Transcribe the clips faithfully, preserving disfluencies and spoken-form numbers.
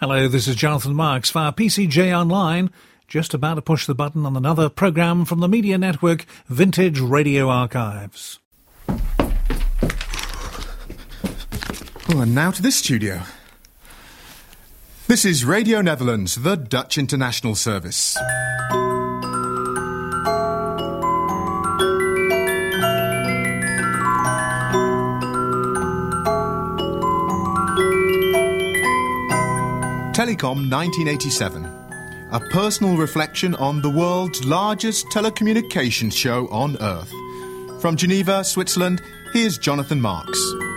Hello, this is Jonathan Marks via P C J Online, just about to push the button on another programme from the media network Vintage Radio Archives. Oh, and now to this studio. This is Radio Netherlands, the Dutch international service. Telecom nineteen eighty-seven. A personal reflection on the world's largest telecommunications show on Earth. From Geneva, Switzerland, here's Jonathan Marks.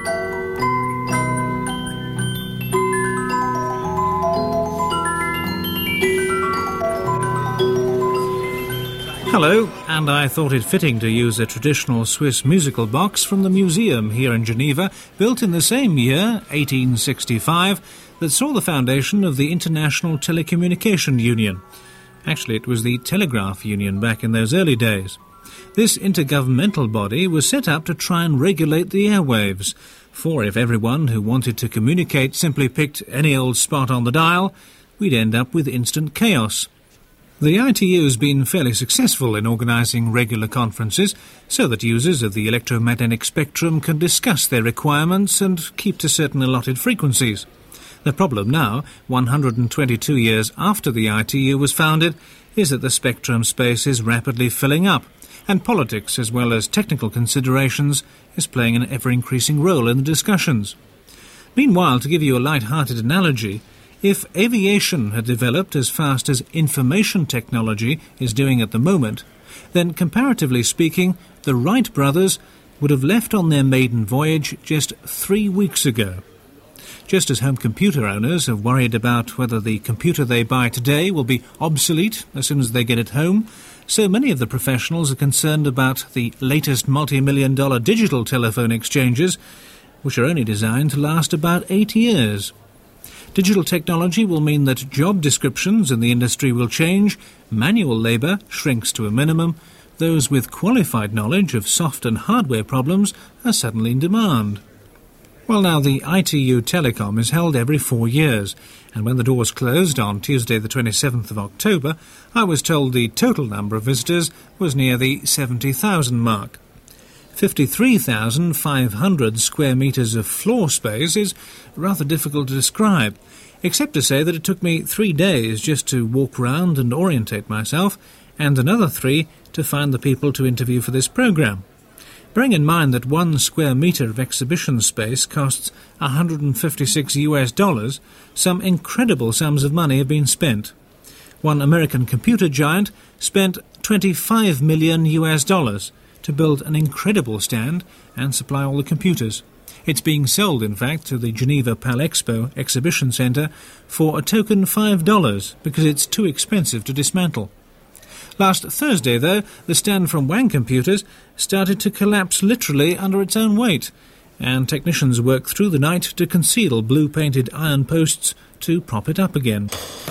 Hello, and I thought it fitting to use a traditional Swiss musical box from the museum here in Geneva, built in the same year, eighteen sixty-five, that saw the foundation of the International Telecommunication Union. Actually, it was the Telegraph Union back in those early days. This intergovernmental body was set up to try and regulate the airwaves, for if everyone who wanted to communicate simply picked any old spot on the dial, we'd end up with instant chaos. The I T U has been fairly successful in organising regular conferences so that users of the electromagnetic spectrum can discuss their requirements and keep to certain allotted frequencies. The problem now, one hundred twenty-two years after the I T U was founded, is that the spectrum space is rapidly filling up, and politics, as well as technical considerations, is playing an ever-increasing role in the discussions. Meanwhile, to give you a light-hearted analogy, if aviation had developed as fast as information technology is doing at the moment, then, comparatively speaking, the Wright brothers would have left on their maiden voyage just three weeks ago. Just as home computer owners have worried about whether the computer they buy today will be obsolete as soon as they get it home, so many of the professionals are concerned about the latest multi-million dollar digital telephone exchanges, which are only designed to last about eight years. Digital technology will mean that job descriptions in the industry will change, manual labour shrinks to a minimum, those with qualified knowledge of soft and hardware problems are suddenly in demand. Well, now, the I T U Telecom is held every four years, and when the doors closed on Tuesday the twenty-seventh of October, I was told the total number of visitors was near the seventy thousand mark. fifty-three thousand five hundred square metres of floor space is rather difficult to describe, except to say that it took me three days just to walk round and orientate myself, and another three to find the people to interview for this programme. Bearing in mind that one square metre of exhibition space costs one hundred fifty-six US dollars, some incredible sums of money have been spent. One American computer giant spent twenty-five million US dollars to build an incredible stand and supply all the computers. It's being sold, in fact, to the Geneva Palexpo exhibition centre for a token five dollars because it's too expensive to dismantle. Last Thursday, though, the stand from Wang Computers started to collapse literally under its own weight, and technicians worked through the night to conceal blue-painted iron posts to prop it up again.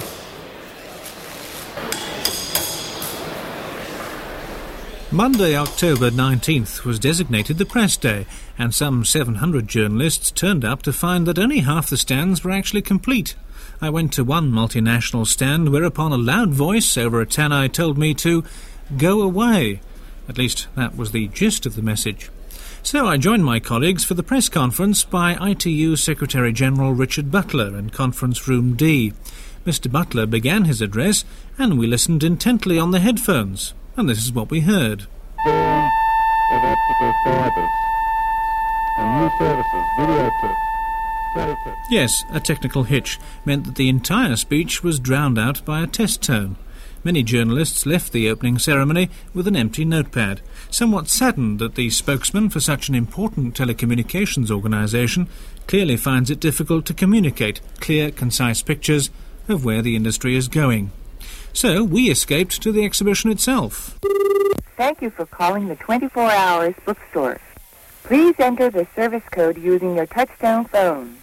Monday, October nineteenth, was designated the press day, and some seven hundred journalists turned up to find that only half the stands were actually complete. I went to one multinational stand, whereupon a loud voice over a tannoy told me to go away. At least that was the gist of the message. So I joined my colleagues for the press conference by I T U Secretary-General Richard Butler in Conference Room D. Mister Butler began his address, and we listened intently on the headphones. And this is what we heard. Adaptable fibers and new services, video tips. Yes, a technical hitch meant that the entire speech was drowned out by a test tone. Many journalists left the opening ceremony with an empty notepad, somewhat saddened that the spokesman for such an important telecommunications organisation clearly finds it difficult to communicate clear, concise pictures of where the industry is going. So we escaped to the exhibition itself. Thank you for calling the twenty-four hours bookstore. Please enter the service code using your touchtone phone.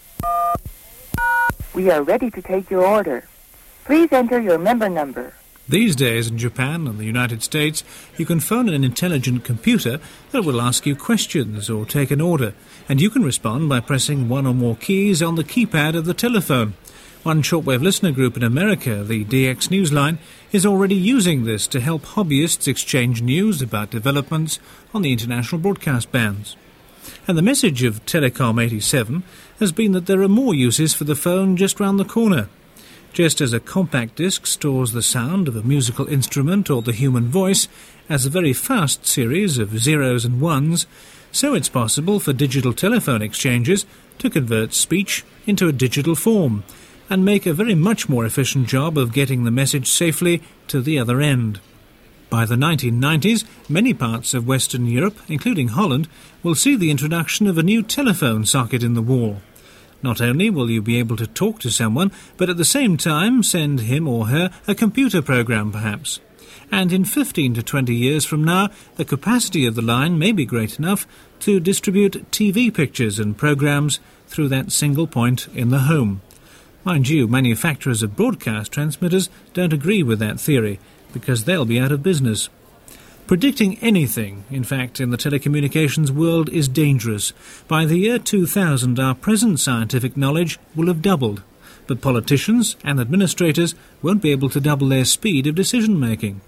We are ready to take your order. Please enter your member number. These days in Japan and the United States, you can phone an intelligent computer that will ask you questions or take an order, and you can respond by pressing one or more keys on the keypad of the telephone. One shortwave listener group in America, the D X Newsline, is already using this to help hobbyists exchange news about developments on the international broadcast bands. And the message of Telecom eighty-seven has been that there are more uses for the phone just round the corner. Just as a compact disc stores the sound of a musical instrument or the human voice as a very fast series of zeros and ones, so it's possible for digital telephone exchanges to convert speech into a digital form and make a very much more efficient job of getting the message safely to the other end. By the nineteen nineties, many parts of Western Europe, including Holland, will see the introduction of a new telephone socket in the wall. Not only will you be able to talk to someone, but at the same time send him or her a computer program perhaps. And in fifteen to twenty years from now, the capacity of the line may be great enough to distribute T V pictures and programs through that single point in the home. Mind you, manufacturers of broadcast transmitters don't agree with that theory, because they'll be out of business. Predicting anything, in fact, in the telecommunications world is dangerous. By the year two thousand, our present scientific knowledge will have doubled, but politicians and administrators won't be able to double their speed of decision-making.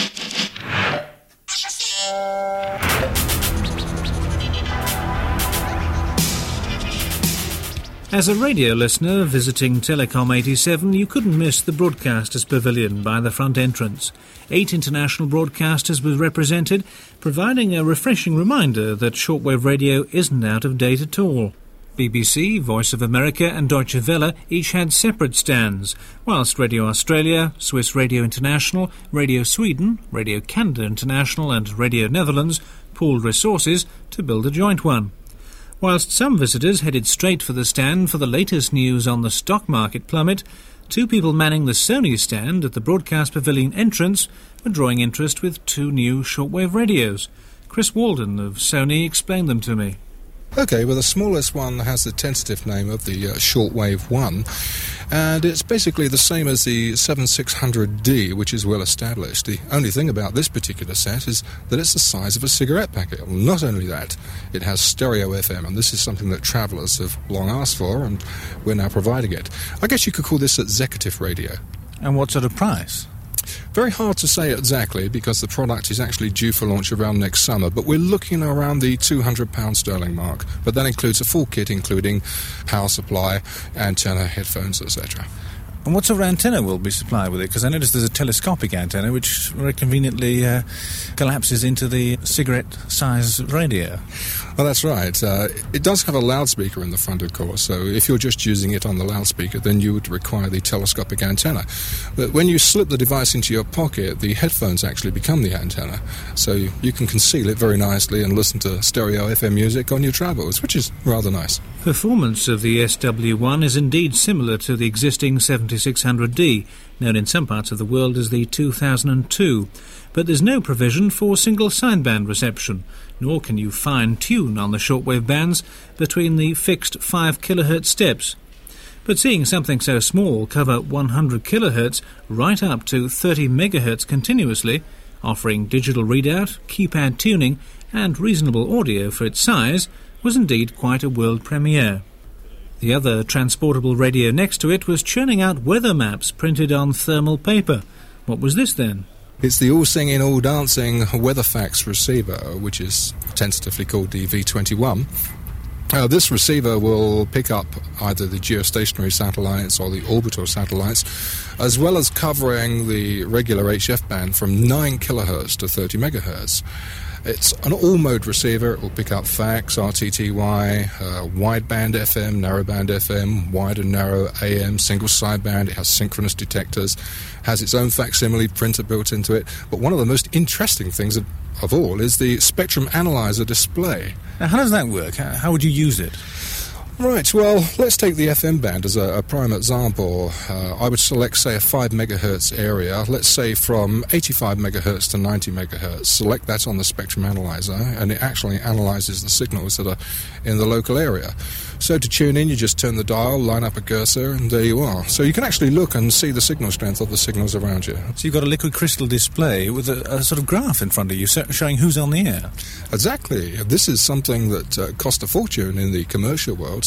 As a radio listener visiting Telecom eighty-seven, you couldn't miss the Broadcasters Pavilion by the front entrance. Eight international broadcasters were represented, providing a refreshing reminder that shortwave radio isn't out of date at all. B B C, Voice of America and Deutsche Welle each had separate stands, whilst Radio Australia, Swiss Radio International, Radio Sweden, Radio Canada International and Radio Netherlands pooled resources to build a joint one. Whilst some visitors headed straight for the stand for the latest news on the stock market plummet, two people manning the Sony stand at the Broadcast Pavilion entrance were drawing interest with two new shortwave radios. Chris Walden of Sony explained them to me. Okay, well the smallest one has the tentative name of the uh, Shortwave one, and it's basically the same as the seventy-six hundred D, which is well established. The only thing about this particular set is that it's the size of a cigarette packet. Well, not only that, it has stereo F M, and this is something that travellers have long asked for, and we're now providing it. I guess you could call this executive radio. And what sort of price? Very hard to say exactly because the product is actually due for launch around next summer, but we're looking around the two hundred pounds sterling mark. But that includes a full kit including power supply, antenna, headphones, et cetera. And what sort of antenna will be supplied with it? Because I noticed there's a telescopic antenna which very conveniently uh, collapses into the cigarette-size radio. Well, that's right. Uh, it does have a loudspeaker in the front, of course, so if you're just using it on the loudspeaker, then you would require the telescopic antenna. But when you slip the device into your pocket, the headphones actually become the antenna, so you, you can conceal it very nicely and listen to stereo F M music on your travels, which is rather nice. Performance of the S W one is indeed similar to the existing seventy-six hundred D, known in some parts of the world as the two thousand two, but there's no provision for single sideband reception, nor can you fine-tune on the shortwave bands between the fixed five kilohertz steps. But seeing something so small cover one hundred kilohertz right up to thirty megahertz continuously, offering digital readout, keypad tuning and reasonable audio for its size, was indeed quite a world premiere. The other transportable radio next to it was churning out weather maps printed on thermal paper. What was this then? It's the all-singing, all-dancing WeatherFax receiver, which is tentatively called the V twenty-one. Uh, this receiver will pick up either the geostationary satellites or the orbital satellites, as well as covering the regular H F band from nine kilohertz to thirty megahertz. It's an all-mode receiver. It will pick up fax, R T T Y, uh, wideband F M, narrowband F M, wide and narrow A M, single sideband. It has synchronous detectors, has its own facsimile printer built into it. But one of the most interesting things of, of all is the spectrum analyzer display. Now, how does that work? How, how would you use it? Right, well, let's take the F M band as a, a prime example. Uh, I would select, say, a five megahertz area, let's say from eighty-five megahertz to ninety megahertz. Select that on the spectrum analyzer, and it actually analyzes the signals that are in the local area. So to tune in, you just turn the dial, line up a cursor, and there you are. So you can actually look and see the signal strength of the signals around you. So you've got a liquid crystal display with a, a sort of graph in front of you showing who's on the air. Exactly. This is something that uh, cost a fortune in the commercial world.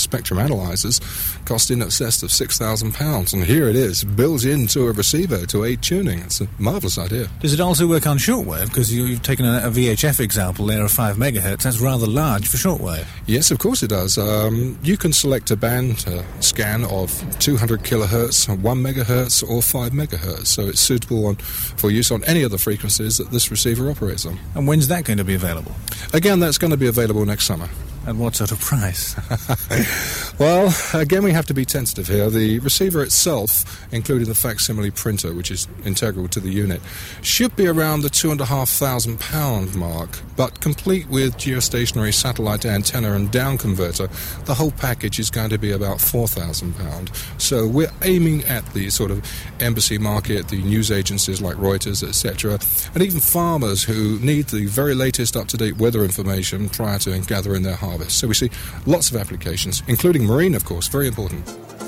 spectrum analyzers cost in excess of six thousand pounds. And here it is, built into a receiver to aid tuning. It's a marvellous idea. Does it also work on shortwave? Because you, you've taken a, a V H F example there of five megahertz. That's rather large for shortwave. Yes, of course it does. Um, you can select a band uh, scan of two hundred kilohertz, one megahertz, or five megahertz. So it's suitable on, for use on any of the frequencies that this receiver operates on. And when's that going to be available? Again, that's going to be available next summer. And what sort of price? Well, again, we have to be tentative here. The receiver itself, including the facsimile printer, which is integral to the unit, should be around the two and a half thousand pound mark. But complete with geostationary satellite antenna and down converter, the whole package is going to be about four thousand pound. So we're aiming at the sort of embassy market, the news agencies like Reuters, et cetera, and even farmers who need the very latest up-to-date weather information prior to gathering their harvest. So we see lots of applications, including marine, of course, very important.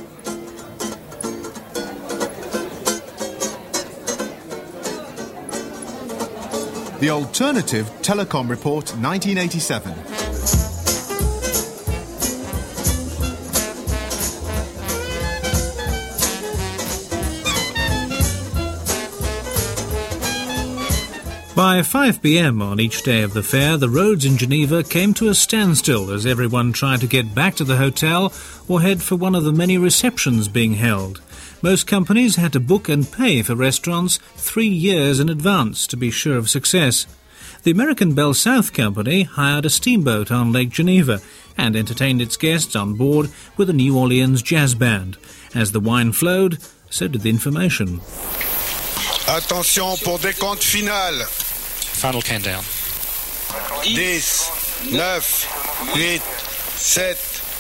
The Alternative Telecom Report nineteen eighty-seven. By five p.m. on each day of the fair, the roads in Geneva came to a standstill as everyone tried to get back to the hotel or head for one of the many receptions being held. Most companies had to book and pay for restaurants three years in advance to be sure of success. The American Bell South Company hired a steamboat on Lake Geneva and entertained its guests on board with a New Orleans jazz band. As the wine flowed, so did the information. Attention pour décompte final. Final countdown. ten, nine, eight, seven,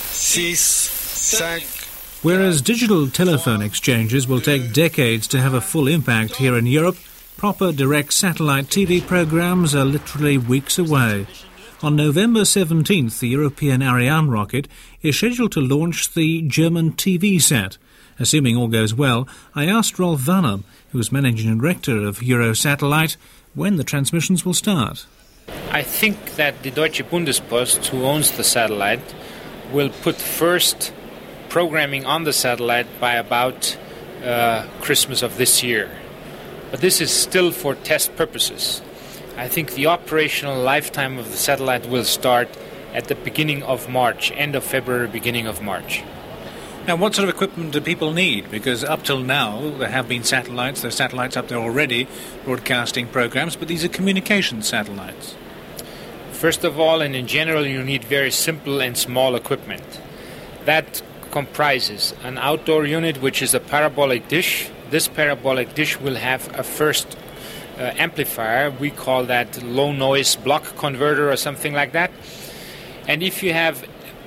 six, five. Whereas digital telephone exchanges will take decades to have a full impact here in Europe, proper direct satellite T V programs are literally weeks away. On November seventeenth, the European Ariane rocket is scheduled to launch the German T V sat. Assuming all goes well, I asked Rolf Vanner, who is managing director of Eurosatellite, when the transmissions will start. I think that the Deutsche Bundespost, who owns the satellite, will put first programming on the satellite by about uh, Christmas of this year. But this is still for test purposes. I think the operational lifetime of the satellite will start at the beginning of March, end of February, beginning of March. Now, what sort of equipment do people need? Because up till now, there have been satellites, there are satellites up there already broadcasting programs, but these are communication satellites. First of all, and in general, you need very simple and small equipment. That comprises an outdoor unit, which is a parabolic dish. This parabolic dish will have a first uh, amplifier. We call that low noise block converter or something like that. And if you have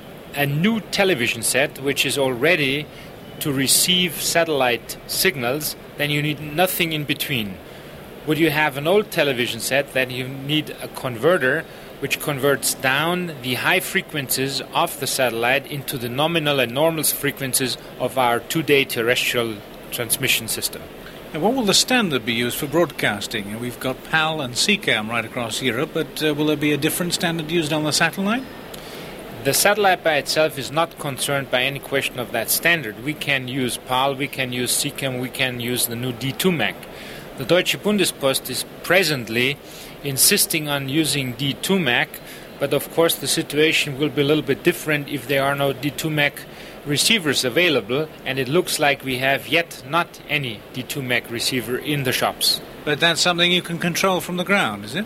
a new television set which is all ready to receive satellite signals, then you need nothing in between. Would you have an old television set, then you need a converter which converts down the high frequencies of the satellite into the nominal and normal frequencies of our two-day terrestrial transmission system. And what will the standard be used for broadcasting? We've got PAL and C CAM right across Europe, but uh, will there be a different standard used on the satellite? The satellite by itself is not concerned by any question of that standard. We can use PAL, we can use C CAM, we can use the new D two M A C. The Deutsche Bundespost is presently insisting on using D two M A C, but of course the situation will be a little bit different if there are no D two M A C receivers available, and it looks like we have yet not any D two M A C receiver in the shops. But that's something you can control from the ground, is it?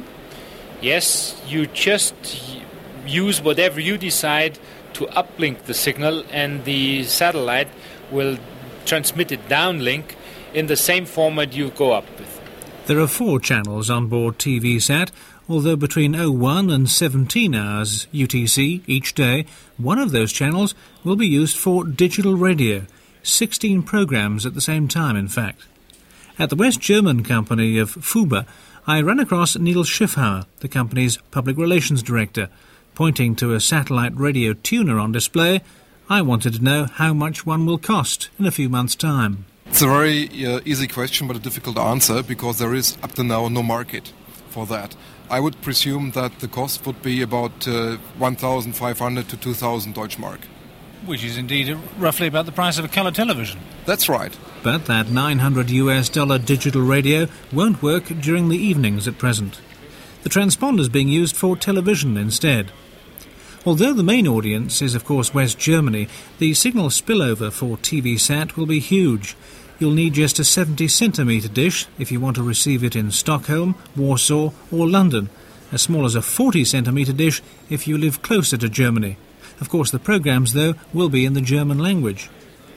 Yes, you just use whatever you decide to uplink the signal, and the satellite will transmit it downlink in the same format you go up with. There are four channels on board T V sat, although between oh one and seventeen hours U T C each day, one of those channels will be used for digital radio, sixteen programs at the same time, in fact. At the West German company of Fuba, I ran across Neil Schiffhauer, the company's public relations director. Pointing to a satellite radio tuner on display, I wanted to know how much one will cost in a few months' time. It's a very uh, easy question, but a difficult answer, because there is up to now no market for that. I would presume that the cost would be about uh, one thousand five hundred to two thousand Deutschmark. Which is indeed roughly about the price of a colour television. That's right. But that nine hundred US dollar digital radio won't work during the evenings at present. The transponder's being used for television instead. Although the main audience is, of course, West Germany, the signal spillover for T V sat will be huge. You'll need just a seventy centimetre dish if you want to receive it in Stockholm, Warsaw or London, as small as a forty centimetre dish if you live closer to Germany. Of course, the programmes, though, will be in the German language.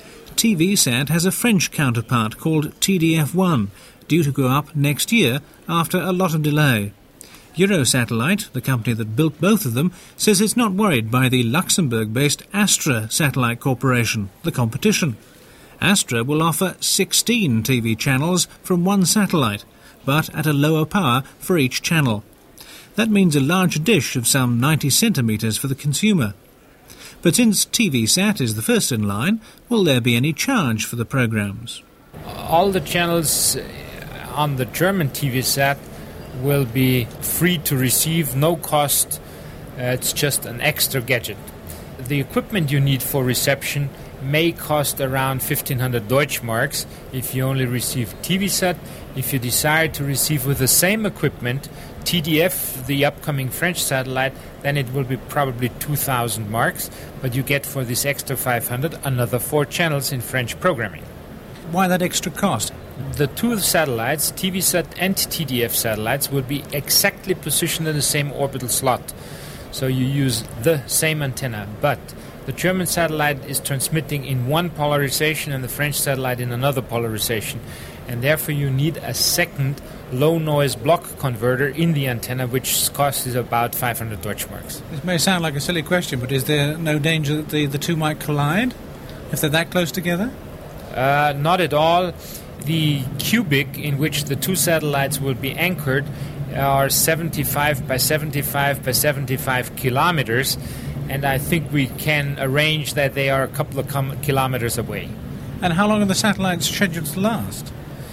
T V sat has a French counterpart called T D F one, due to go up next year after a lot of delay. Eurosatellite, the company that built both of them, says it's not worried by the Luxembourg-based Astra Satellite Corporation, the competition. Astra will offer sixteen T V channels from one satellite, but at a lower power for each channel. That means a larger dish of some ninety centimetres for the consumer. But since T V sat is the first in line, will there be any charge for the programmes? All the channels on the German T V sat will be free to receive, no cost. Uh, it's just an extra gadget. The equipment you need for reception may cost around fifteen hundred Deutschmarks if you only receive T V sat. If you desire to receive with the same equipment T D F, the upcoming French satellite, then it will be probably two thousand marks, but you get for this extra five hundred another four channels in French programming. Why that extra cost? The two satellites, T V sat and T D F satellites, will be exactly positioned in the same orbital slot. So you use the same antenna, but the German satellite is transmitting in one polarization and the French satellite in another polarization. And therefore you need a second low-noise block converter in the antenna, which costs about five hundred Deutschmarks. This may sound like a silly question, but is there no danger that the, the two might collide if they're that close together? Uh, not at all. The cubic in which the two satellites will be anchored are seventy-five by seventy-five by seventy-five kilometers, and I think we can arrange that they are a couple of com- kilometers away. And how long are the satellites scheduled to last?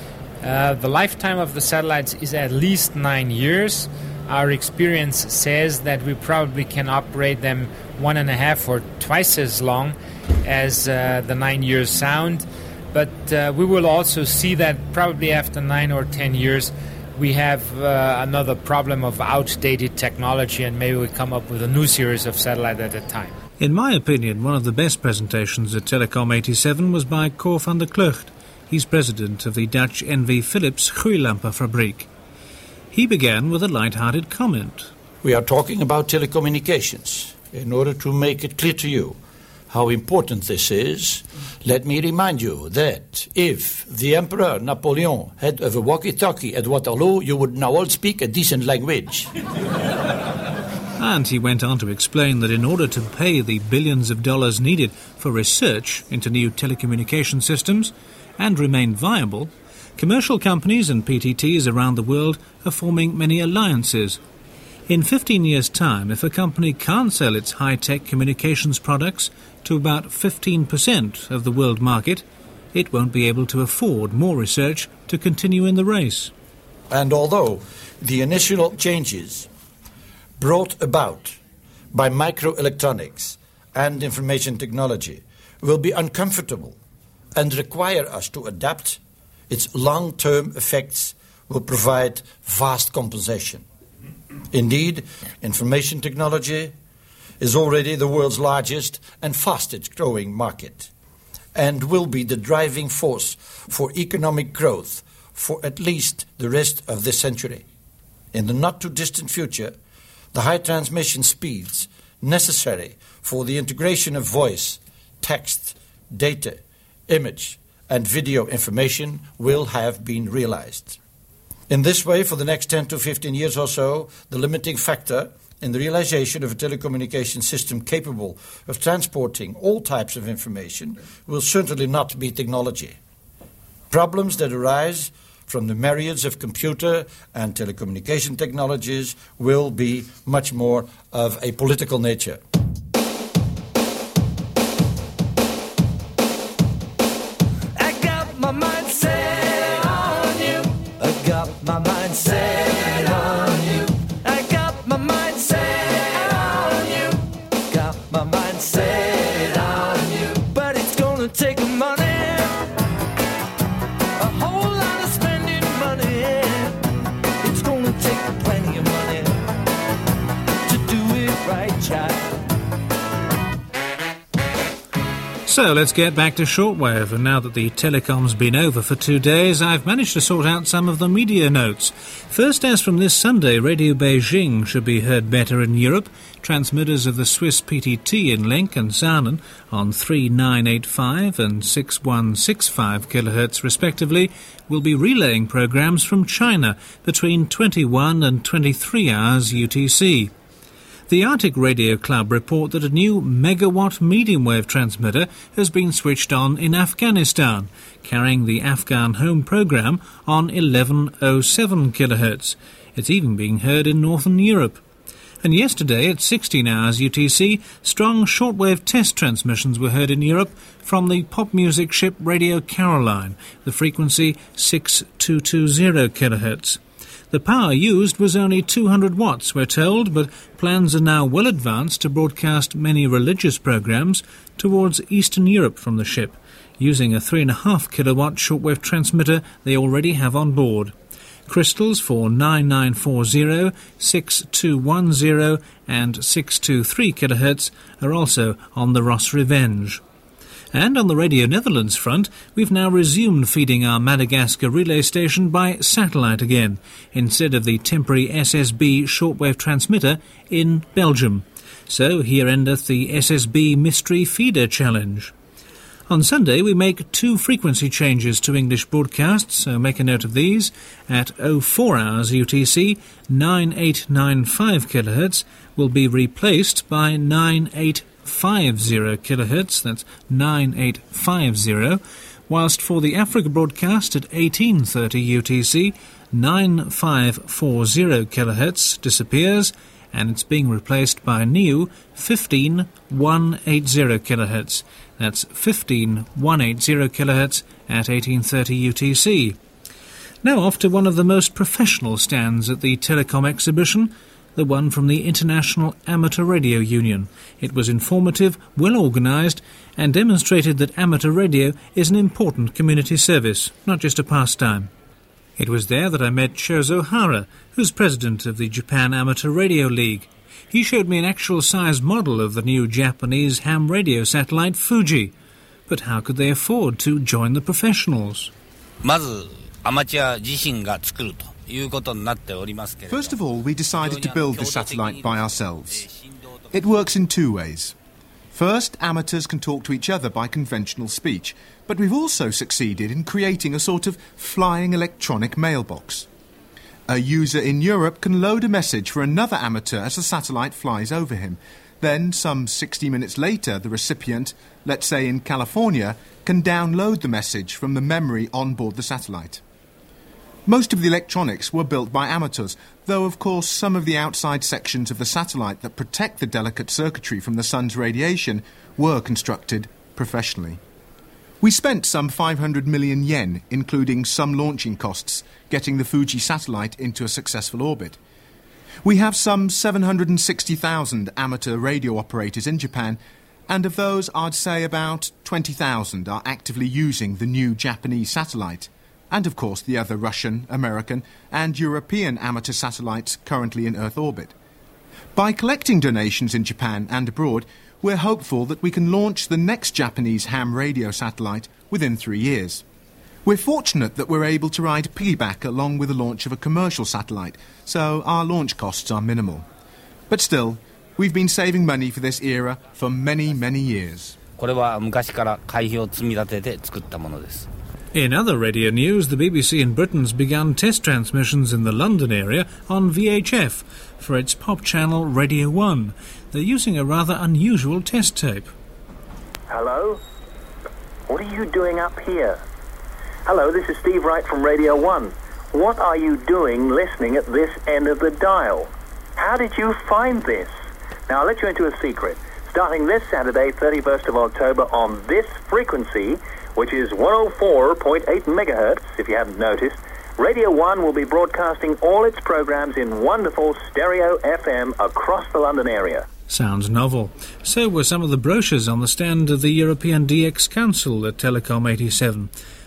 Uh, the lifetime of the satellites is at least nine years. Our experience says that we probably can operate them one and a half or twice as long as uh, the nine years sound. But uh, we will also see that probably after nine or ten years we have uh, another problem of outdated technology, and maybe we come up with a new series of satellites at that time. In my opinion, one of the best presentations at Telecom eighty-seven was by Cor van der Klucht. He's president of the Dutch N V Philips Gloeilampenfabriek. He began with a light-hearted comment. We are talking about telecommunications. In order to make it clear to you how important this is, let me remind you that if the Emperor Napoleon had a walkie-talkie at Waterloo, you would now all speak a decent language. And he went on to explain that in order to pay the billions of dollars needed for research into new telecommunication systems and remain viable, commercial companies and P T Ts around the world are forming many alliances. In fifteen years' time, if a company can't sell its high-tech communications products to about fifteen percent of the world market, it won't be able to afford more research to continue in the race. And although the initial changes brought about by microelectronics and information technology will be uncomfortable and require us to adapt, its long-term effects will provide vast compensation. Indeed, information technology is already the world's largest and fastest growing market and will be the driving force for economic growth for at least the rest of this century. In the not-too-distant future, the high transmission speeds necessary for the integration of voice, text, data, image, and video information will have been realized. In this way, for the next ten to fifteen years or so, the limiting factor in the realization of a telecommunication system capable of transporting all types of information will certainly not be technology. Problems that arise from the myriads of computer and telecommunication technologies will be much more of a political nature. I got my mind set on you. I got my mind set on you. I got my mind set on you. Got my mind set on you. So let's get back to shortwave, and now that the telecom's been over for two days, I've managed to sort out some of the media notes. First, as from this Sunday, Radio Beijing should be heard better in Europe. Transmitters of the Swiss P T T in Link and Saanen on three nine eight five and six one six five kilohertz respectively will be relaying programmes from China between twenty-one and twenty-three hours U T C. The Arctic Radio Club report that a new megawatt medium-wave transmitter has been switched on in Afghanistan, carrying the Afghan Home programme on eleven oh seven kilohertz. It's even being heard in Northern Europe. And yesterday, at sixteen hours U T C, strong shortwave test transmissions were heard in Europe from the pop music ship Radio Caroline, the frequency six two two zero kilohertz. The power used was only two hundred watts, we're told, but plans are now well advanced to broadcast many religious programmes towards Eastern Europe from the ship, using a three point five kilowatt shortwave transmitter they already have on board. Crystals for nine nine four zero, six two one zero and six two three kilohertz are also on the Ross Revenge. And on the Radio Netherlands front, we've now resumed feeding our Madagascar relay station by satellite again, instead of the temporary S S B shortwave transmitter in Belgium. So here endeth the S S B Mystery Feeder Challenge. On Sunday, we make two frequency changes to English broadcasts, so make a note of these. At oh four hours U T C, nine eight nine five kilohertz will be replaced by nine eight five zero kilohertz, that's nine eight five zero, whilst for the Africa broadcast at eighteen thirty U T C, nine five four zero kilohertz disappears, and it's being replaced by new fifteen one eighty kilohertz. That's fifteen one eighty kilohertz at eighteen thirty U T C. Now off to one of the most professional stands at the Telecom exhibition, the one from the International Amateur Radio Union. It was informative, well organised, and demonstrated that amateur radio is an important community service, not just a pastime. It was there that I met Shozo Hara, who's president of the Japan Amateur Radio League. He showed me an actual-size model of the new Japanese ham radio satellite Fuji. But how could they afford to join the professionals? First of all, we decided to build the satellite by ourselves. It works in two ways. First, amateurs can talk to each other by conventional speech, but we've also succeeded in creating a sort of flying electronic mailbox. A user in Europe can load a message for another amateur as the satellite flies over him. Then, some sixty minutes later, the recipient, let's say in California, can download the message from the memory on board the satellite. Most of the electronics were built by amateurs, though of course some of the outside sections of the satellite that protect the delicate circuitry from the sun's radiation were constructed professionally. We spent some five hundred million yen, including some launching costs, getting the Fuji satellite into a successful orbit. We have some seven hundred sixty thousand amateur radio operators in Japan, and of those I'd say about twenty thousand are actively using the new Japanese satellite, and of course the other Russian, American and European amateur satellites currently in Earth orbit. By collecting donations in Japan and abroad, we're hopeful that we can launch the next Japanese ham radio satellite within three years. We're fortunate that we're able to ride piggyback along with the launch of a commercial satellite, so our launch costs are minimal. But still, we've been saving money for this era for many, many years. In other radio news, the B B C in Britain's begun test transmissions in the London area on V H F for its pop channel Radio one. They're using a rather unusual test tape. Hello? What are you doing up here? Hello, this is Steve Wright from Radio one. What are you doing listening at this end of the dial? How did you find this? Now, I'll let you into a secret. Starting this Saturday, thirty-first of October, on this frequency, which is one oh four point eight megahertz, if you haven't noticed, Radio one will be broadcasting all its programs in wonderful stereo F M across the London area. Sounds novel. So were some of the brochures on the stand of the European D X Council at Telecom eighty-seven.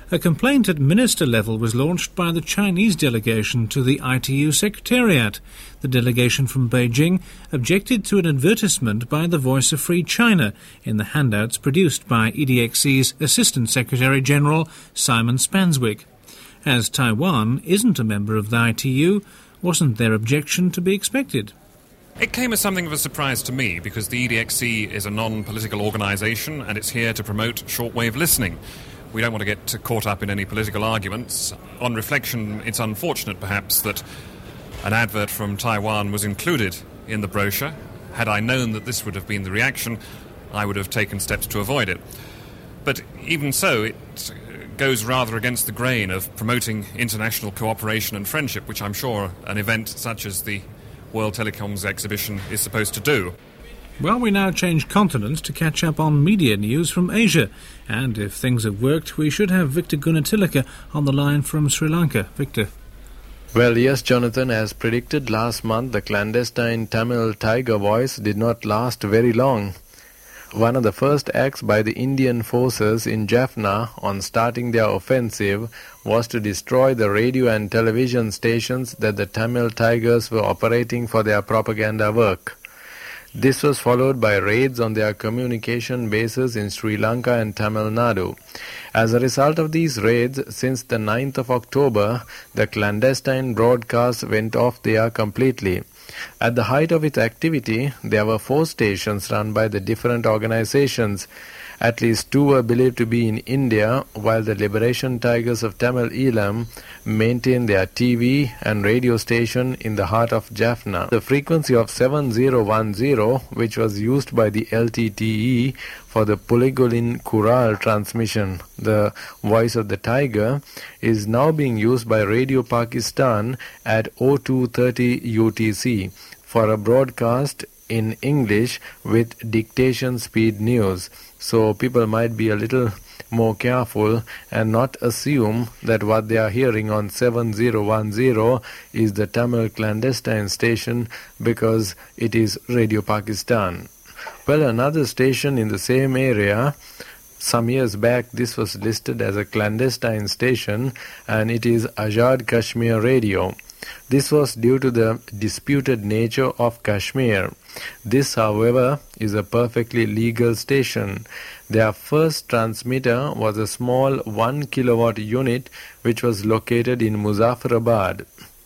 A complaint at minister level was launched by the Chinese delegation to the I T U Secretariat. The delegation from Beijing objected to an advertisement by the Voice of Free China in the handouts produced by E D X C's Assistant Secretary-General Simon Spanswick. As Taiwan isn't a member of the I T U, wasn't their objection to be expected? It came as something of a surprise to me because the E D X C is a non-political organisation and it's here to promote shortwave listening. We don't want to get caught up in any political arguments. On reflection, it's unfortunate perhaps that an advert from Taiwan was included in the brochure. Had I known that this would have been the reaction, I would have taken steps to avoid it. But even so, it goes rather against the grain of promoting international cooperation and friendship, which I'm sure an event such as the World Telecoms Exhibition is supposed to do. Well, we now change continents to catch up on media news from Asia. And if things have worked, we should have Victor Gunatilaka on the line from Sri Lanka. Victor. Well, yes, Jonathan, as predicted last month, the clandestine Tamil Tiger voice did not last very long. One of the first acts by the Indian forces in Jaffna on starting their offensive was to destroy the radio and television stations that the Tamil Tigers were operating for their propaganda work. This was followed by raids on their communication bases in Sri Lanka and Tamil Nadu. As a result of these raids, since the ninth of October, the clandestine broadcast went off the air completely. At the height of its activity, there were four stations run by the different organizations. At least two were believed to be in India, while the Liberation Tigers of Tamil Eelam maintained their T V and radio station in the heart of Jaffna. The frequency of seven zero one zero, which was used by the L T T E for the Puligolin Kural transmission, the voice of the tiger, is now being used by Radio Pakistan at oh two thirty U T C for a broadcast in English with dictation speed news. So people might be a little more careful and not assume that what they are hearing on seven zero one zero is the Tamil clandestine station because it is Radio Pakistan. Well, another station in the same area, some years back this was listed as a clandestine station, and it is Azad Kashmir Radio. This was due to the disputed nature of Kashmir. This, however, is a perfectly legal station. Their first transmitter was a small one kilowatt unit which was located in Muzaffarabad.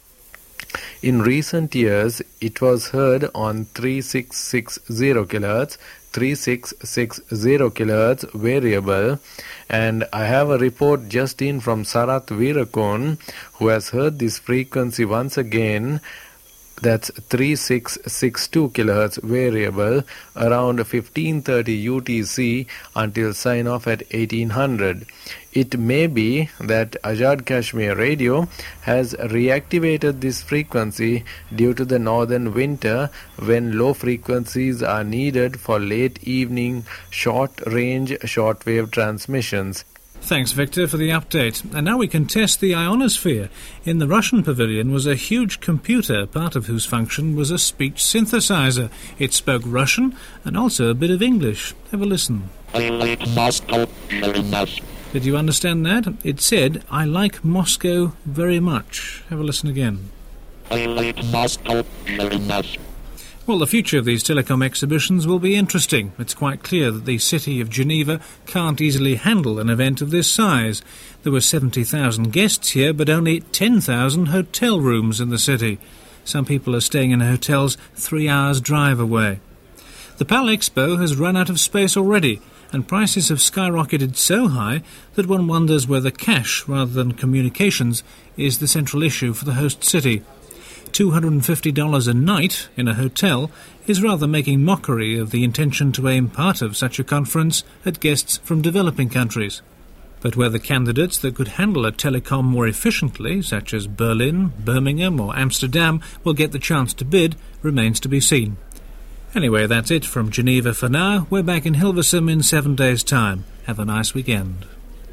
In recent years, it was heard on thirty-six sixty kilohertz, thirty-six sixty kilohertz variable, and I have a report just in from Sarath Veerakon, who has heard this frequency once again. That's thirty-six sixty-two kilohertz variable around fifteen thirty U T C until sign off at eighteen hundred. It may be that Azad Kashmir Radio has reactivated this frequency due to the northern winter when low frequencies are needed for late evening short-range shortwave transmissions. Thanks, Victor, for the update. And now we can test the ionosphere. In the Russian pavilion was a huge computer, part of whose function was a speech synthesizer. It spoke Russian and also a bit of English. Have a listen. I like Moscow very much. Did you understand that? It said, I like Moscow very much. Have a listen again. I like Moscow very much. Well, the future of these telecom exhibitions will be interesting. It's quite clear that the city of Geneva can't easily handle an event of this size. There were seventy thousand guests here, but only ten thousand hotel rooms in the city. Some people are staying in hotels three hours' drive away. The PAL Expo has run out of space already, and prices have skyrocketed so high that one wonders whether cash, rather than communications, is the central issue for the host city. two hundred fifty dollars a night in a hotel is rather making mockery of the intention to aim part of such a conference at guests from developing countries. But whether candidates that could handle a telecom more efficiently, such as Berlin, Birmingham or Amsterdam, will get the chance to bid remains to be seen. Anyway, that's it from Geneva for now. We're back in Hilversum in seven days' time. Have a nice weekend.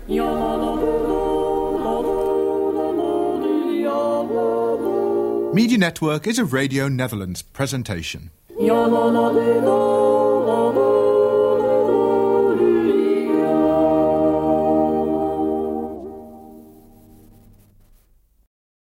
Media Network is a Radio Netherlands presentation.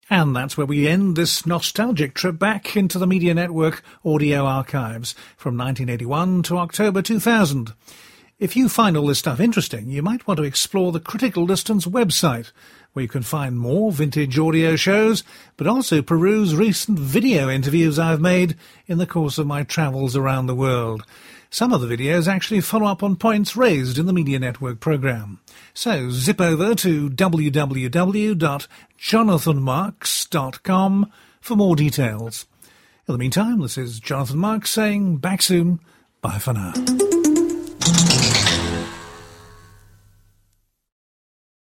And that's where we end this nostalgic trip back into the Media Network audio archives from nineteen eighty-one to October two thousand. If you find all this stuff interesting, you might want to explore the Critical Distance website, where you can find more vintage audio shows, but also peruse recent video interviews I've made in the course of my travels around the world. Some of the videos actually follow up on points raised in the Media Network programme. So zip over to w w w dot jonathan marks dot com for more details. In the meantime, this is Jonathan Marks saying back soon. Bye for now.